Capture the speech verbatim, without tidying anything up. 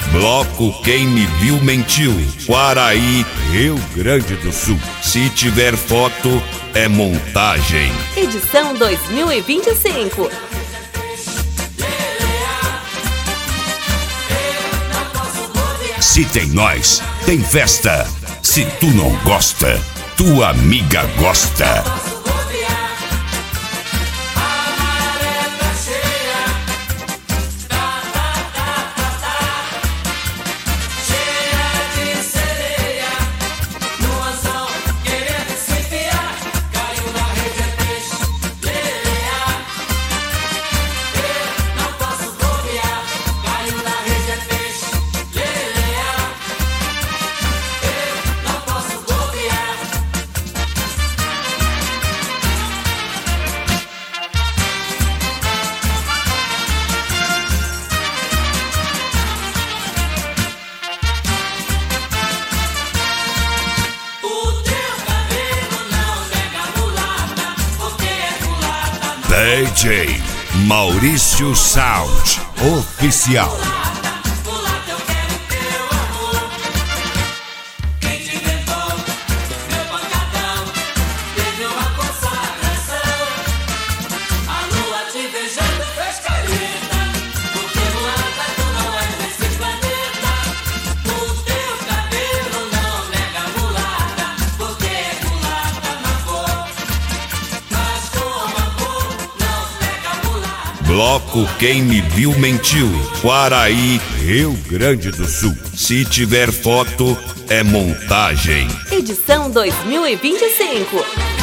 Bloco Quem Me Viu Mentiu, Quaraí, Rio Grande do Sul. Se tiver foto, é montagem. Edição dois mil e vinte e cinco. Se tem nós, tem festa. Se tu não gosta, tua amiga gosta. D J Maurício Sound Oficial. Bloco Quem Me Viu Mentiu, Quaraí, Rio Grande do Sul. Se tiver foto, é montagem. Edição dois mil e vinte e cinco.